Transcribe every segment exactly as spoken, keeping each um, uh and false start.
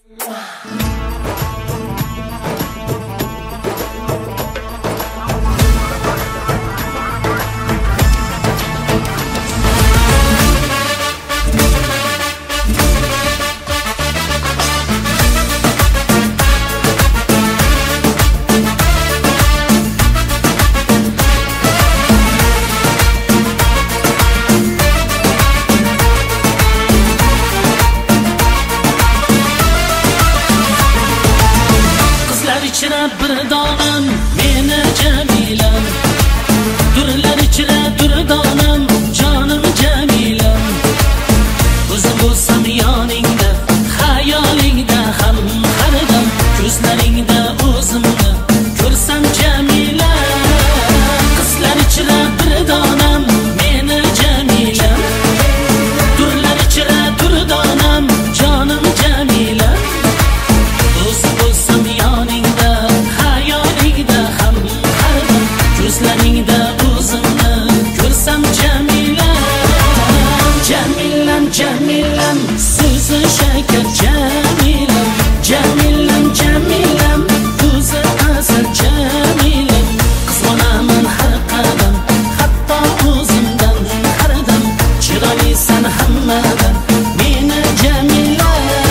ichra bir donam meni Jamilam, durlar ichra dur donam jonim Jamilam. O'zim bo'lsam yoningda, xayolingda ham hardam, ko'zlaringda o'zimni ko'rsam Jamilam. Qizlar ichra bir donam meni Jamilam, durlar ichra dur donam jonim Jamilam. O'zim bo'lsam yoningda, xayolingda ham hardam, ko'zlaringda o'zimni ko'rsam Jamilam. Jamilam, Jamilam, so'zi shakar Jamilam. Jamilam, Jamilam, ko'zi asal Jamilam. Qizg'onaman har qadam, hatto o'zimdan hardam, chiroylisan hammadan meni Jamilam.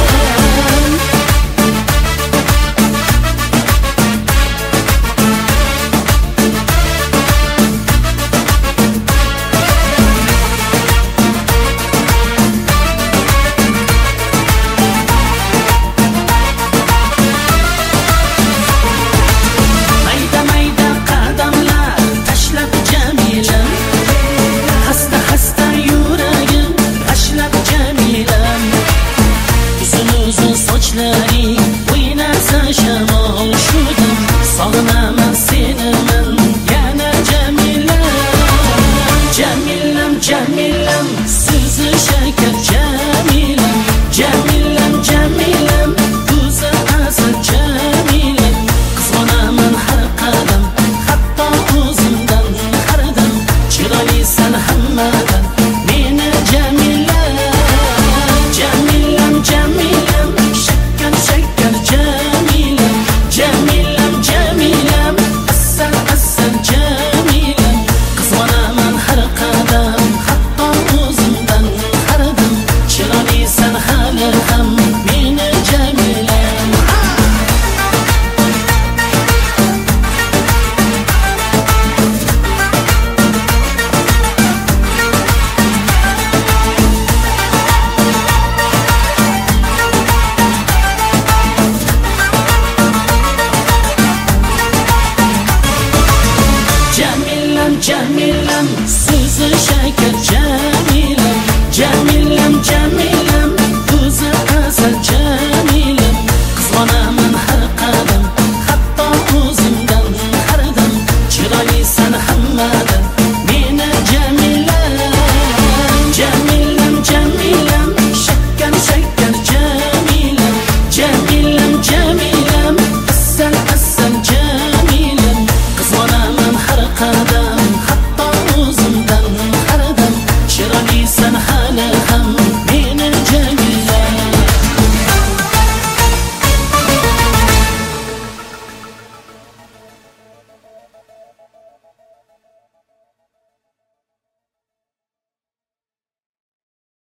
Sochlaring o'ynasa shamol shudam, sog'inaman seni men yana Jamilam. Jamilam, Jamilam, so'zi shakar Jamilam.